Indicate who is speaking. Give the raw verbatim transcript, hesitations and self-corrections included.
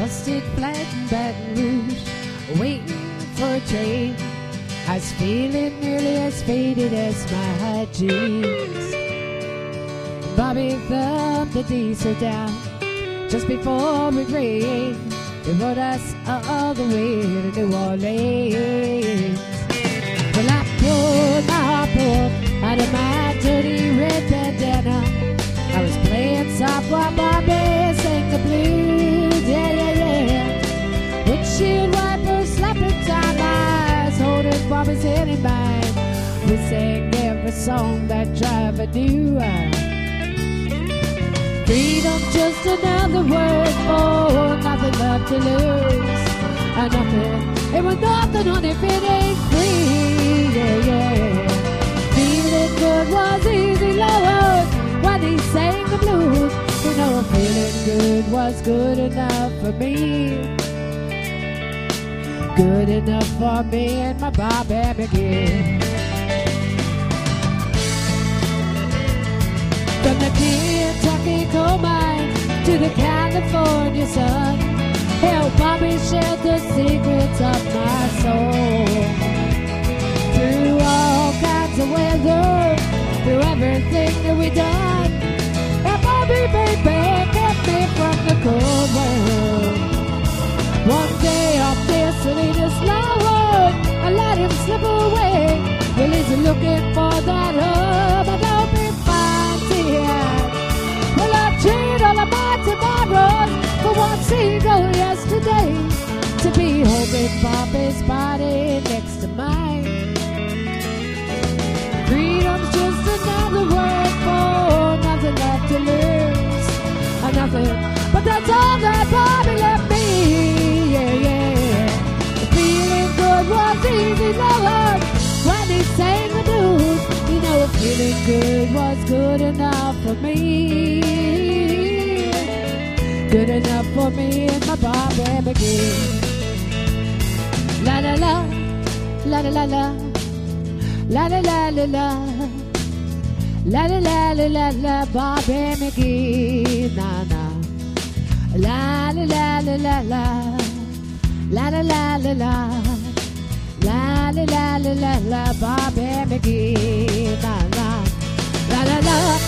Speaker 1: busted flat in Baton Rouge, waiting for a train. I was feeling nearly as faded as my jeans. Bobby thumbed the diesel down just before it rained. It rode us all the way to New Orleans. Well, I pulled my harpoon out of my dirty red bandana. I was playing soft while Bobby sang the blues. Yeah, yeah, yeah. Windshield wipers slapping down my eyes, holding Bobby's head in mine. We sang every song that driver knew. Freedom's just another word for nothing left to lose. And nothing, it was nothing on if it ain't free. Yeah, yeah. Feeling good was easy, Lord, when he sang the blues. You know, feeling good was good enough for me. Good enough for me and my Bobby McGee. From the Kentucky coal mine to the California sun, hell, Bobby shared the secrets of my soul. Through all kinds of weather, through everything that we done, and Bobby, baby, kept me from the cold world. One day off this Salinas Lord, I let him slip away. Well, he's looking for that hub, I don't be fine, dear. Well, I trade all of my tomorrows for one single yesterday, to be holding Bobby's body next to mine. Freedom's just another word for nothing left to lose. Uh, nothing, but that's all that Bobby left me. Yeah, yeah. The feeling good was easy, Lord, when he sang the blues. You know, feeling good was good enough for me. Good enough for me and my Bobby McGee. La la la, la la la la, la la la la la, la la la la la la, Bobby McGee, na na. La la la la la la, la la la la la, la la la la la la, Bobby McGee, na na. La la la.